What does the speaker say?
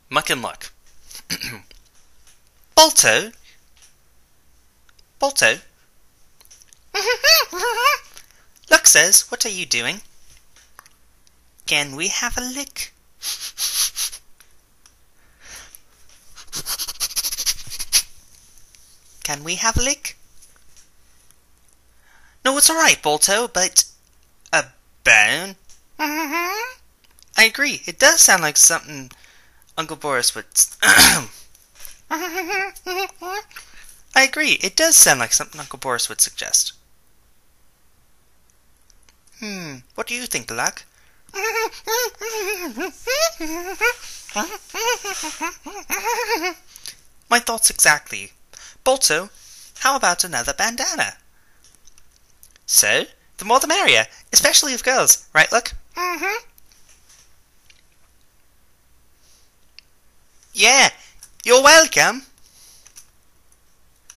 Muck and Luck. Balto? Balto? Luck says, what are you doing? Can we have a lick? Can we have a lick? No, it's alright, Balto, but... a bone? I agree, it does sound like something Uncle Boris would... I agree, it does sound like something Uncle Boris would suggest. What do you think, Luck? My thoughts exactly. Balto, how about another bandana? So, the more the merrier, especially of girls, right, Luck? Yeah, you're welcome.